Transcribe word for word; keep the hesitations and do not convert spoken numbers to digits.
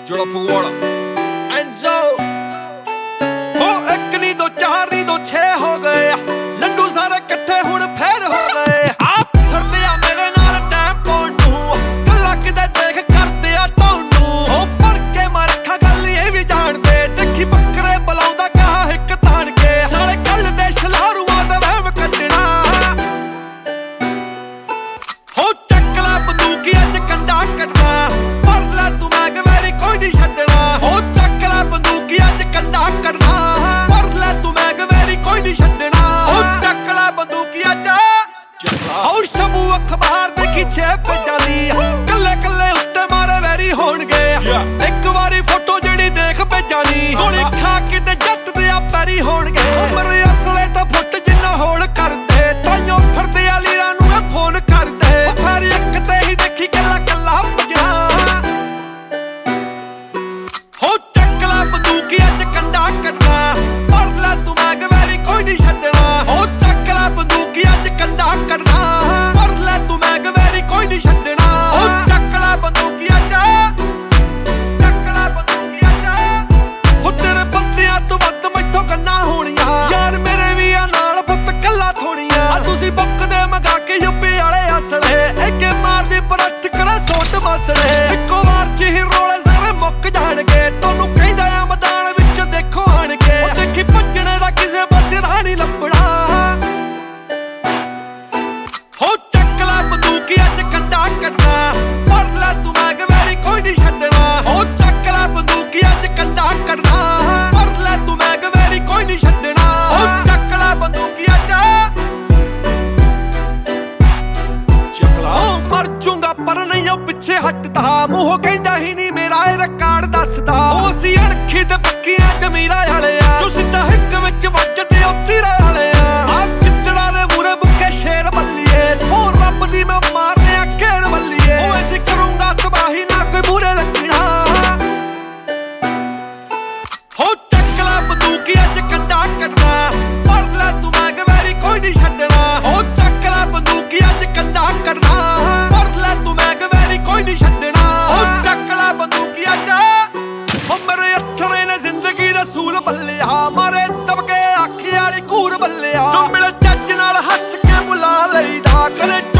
ਜਿਹੜਾ ਫਗਵਾੜਾ ਐਂਜੋ ਹੋ ਇੱਕ ਨਹੀਂ ਦੋ ਚਾਰ ਨਹੀਂ ਦੋ ਛੇ ਹੋ ਗਏ ਲੰਡੂ ਸਾਰੇ ਇਕੱਠੇ ਹੁਣ ਫੇਰ ਹੋ ਗਏ ਆਪ ਫਿਰਦੇ ਆ ਮੇਰੇ ਨਾਲ ਟਾਈਮ ਪਾਉਣ ਨੂੰ ਗੱਲਾਂ ਕਿਤੇ ਦੇਖ ਕਰਦੇ ਆ ਤੁਹਾਨੂੰ ਹੋ ਪਰ ਕੇ ਮਰਖਾ ਗੱਲ ਇਹ ਵੀ ਜਾਣਦੇ ਦੇਖੀ ਬੱਕਰੇ ਬੁਲਾਉਂਦਾ ਕਹਾ ਇੱਕ ਤਾਣ ਕੇ ਸਾਲੇ ਕੱਲ ਦੇ ਸ਼ਲਾਰੂਆਂ ਦਾ ਵਹਿਮ ਕੱਢਣਾ ਹੋ ਚੱਕ ਲੈ ਬੰਦੂਕੀ ਅੱਜ ਕੰਡਾ ਕੱਢਣਾ ਪਰ ਲੈ ਤੂੰ ਮੈਂ ਗਵੇਰੀ ਕੋਈ ਨਹੀਂ ਛੱਡਣਾ ਹੋ ਚੱਕ ਲੈ ਬੰਦੂਕੀ ਅੱਜ ਕੰਡਾ ਕੱਢਣਾ ਪਰ ਲੈ ਤੂੰ ਮੈਂ ਗਵੇਰੀ ਕੋਈ ਨਹੀਂ ਛੱਡਣਾ ਹੋ ਚੱਕ ਲੈ ਬੰਦੂਕੀ ਅੱਜ ਹੋ ਸ਼ਬੂ ਅਖਬਾਰ ਦੇਖੀ ਛੇਪ ਜਾਂਦੀ ਕੱਲੇ ਕੱਲੇ ਉੱਤੇ ਮਾਰੇ ਵੈਰੀ ਹੋਣਗੇ ਇੱਕ ਵਾਰੀ ਫੋਟੋ ਜਿਹੜੀ ਦੇਖ ਭੇਜਾਨੀ ਗੋਲੀ ਖਾ ਕੇ ਤੇ ਜੱਟ ਦੇ ਆ ਪੈਰੀ ਹੋਣਗੇ ਮੇਰੇ ਅਸਲੇ ਤਾਂ ਫੁੱਟ ਜਿੰਨਾ ਹੋਲ ਕਰਦੇ ਤਾਈਓ ਫਿਰਦੇ ਆ ਲੀਰਾਂ ਨੂੰ ਇਹ ਫੋਨ ਕਰਦੇ ਫਿਰ ਇੱਕ ਤੇ ਹੀ ਦੇਖੀ ਕੱਲਾ ਕੱਲਾ ਭਜਣਾ ਹੋ ਚੱਕ ਲੈ ਬੰਦੂਕੀ ਅੱਜ ਕੰਡਾ ਕੱਢਣਾ ਪਰ ਲੈ ਤੂੰ ਮੈਂ ਗਵੇਰੀ ਕੋਈ ਨਹੀਂ ਛੱਡਣਾ ਹੋ ਚੱਕ ਲੈ ਬੰਦੂਕੀ ਅੱਜ ਕੰਡਾ ਕੱਢਣਾ ਪਰ ਲੈ ਤੂੰ ਮੈਂ ਗਵੇਰੀ ਕੋਈ ਨਹੀਂ ਛੱਡਣਾ ਹੋ ਚੱਕ ਲੈ ਬੰਦੂਕੀ ਅੱਜ ਚੱਕ ਲੈ ਬੰਦੂਕੀ ਅੱਜ ਹੋ ਤੇਰੇ ਬੰਦਿਆਂ ਤੋਂ ਵੱਧ ਮੈਥੋਂ ਗੰਨਾ ਹੋਣੀਆਂ ਯਾਰ ਮੇਰੇ ਵੀ ਆ ਨਾਲ ਪੁੱਤ ਕੱਲਾ ਥੋੜੀਆਂ ਆ ਤੁਸੀਂ ਬੁੱਕਦੇ ਮਗਾ ਕੇ ਯੂਪੀ ਵਾਲੇ ਆਸੜੇ ਇੱਕੇ ਮਾਰਦੀ ਪਰਸਤ ਕਰਾ ਸੋਟ ਮਸੜੇ ਇੱਕੋ ਵਾਰ ਚ ਹੀ ਰੋਲੇ ਸਾਰੇ ਮੁੱਕ ਜਾਣਗੇ ਤੁਹਾਨੂੰ ਕਹਿੰਦਾ ਆ ਮੈਦਾਨ ਵਿੱਚ ਦੇਖੋ ਆਣ ਕੇ ਉਹ ਦੇਖੀ ਭੱਜਣੇ ਦਾ ਕਿਸੇ ਪਾਸੇ ਰਾਹ ਨਹੀਂ ਲੱਭਣਾ ਹੋ ਚੱਕ ਲੈ ਬੰਦੂਕੀ ਅੱਜ ਕੰਡਾ ਕੱਢਣਾ ਪਰ ਲੈ ਤੂੰ ਮੈਂ ਗਵੇਰੀ ਕੋਈ ਨਹੀਂ ਛੱਡਣਾ ਹੋ ਚੱਕ ਲੈ ਬੰਦੂਕੀ ਅੱਜ ਕੰਡਾ ਕੱਢਣਾ ਪਰ ਲੈ ਤੂੰ ਮੈਂ ਗਵੇਰੀ ਕੋਈ ਨਹੀਂ ਛੱਡਣਾ ਹੋ ਚੱਕ ਲੈ ਬੰਦੂਕੀ ਅੱਜ ਚੱਕ ਲੈ ਹੋ ਮਰ ਜੂੰਗਾ ਪਰ ਨਹੀਂ ਉਹ ਪਿੱਛੇ ਹਟਦਾ ਮੂੰਹੋਂ ਕਹਿੰਦਾ ਹੀ ਨਹੀਂ ਮੇਰਾ ਇਹ ਰਿਕਾਰਡ ਦੱਸਦਾ ਉਹ ਅਸੀਂ ਅਣਖੀ ਤੇ ਪੱਕੀਆਂ ਜ਼ਮੀਰਾਂ ਵਾਲੇ ਆ ਤੁਸੀਂ ਤਾਂ ਹਿੱਕ ਵਿੱਚ ਵੱਜਦੇ ਹੋ ਤੀਰਾਂ ਵਾਲੇ ਆ ਆ ਕਿੱਦੜਾ ਦੇ ਮੂਰੇ ਬੁੱਕੇ ਸ਼ੇਰ ਬੱਲੀਏ ਸੋ ਰੱਬ ਦੀ ਮੈਂ ਮਾਰਨੇ ਆ ਘੇਰ ਬੱਲੀਏ ਉਹ ਐਸੀ ਕਰੂੰਗਾ ਤਬਾਹੀ ਨਾ ਕੋਈ ਮੂਰੇ ਲੱਗਣਾ ਹੋ ਚੱਕ ਲੈ ਬੰਦੂਕੀ ਅੱਜ ਕੰਡਾ ਕੱਢਣਾ ਪਰ ਲੈ ਤੂੰ ਮੈਂ ਗਵੇਰੀ ਕੋਈ ਨਹੀਂ ਛੱਡਣਾ ਹੋ ਚੱਕ ਲੈ ਬੰਦੂਕੀ ਅੱਜ ਕੰਡਾ ਕੱਢਣਾ ਪਰ ਲੈ ਤੂੰ ਮੈਂ ਗਵੇਰੀ ਕੋਈ ਨਹੀਂ ਛੱਡਣਾ ਹੋ ਚੱਕ ਲੈ ਬੰਦੂਕੀ ਅੱਜ ਹੋ ਮੇਰੇ ਅੱਥਰੇ ਨੇ ਜ਼ਿੰਦਗੀ ਦਾ ਸੂਲ ਬੱਲਿਆ ਮਾਰੇ ਦਬਕੇ ਅੱਖੀ ਵਾਲੀ ਘੂਰ ਬੱਲਿਆ ਤੂੰ ਮਿਲ ਚੱਜ ਨਾਲ ਹੱਸ ਕੇ ਬੁਲਾ ਲਈਦਾ ਕਦੇ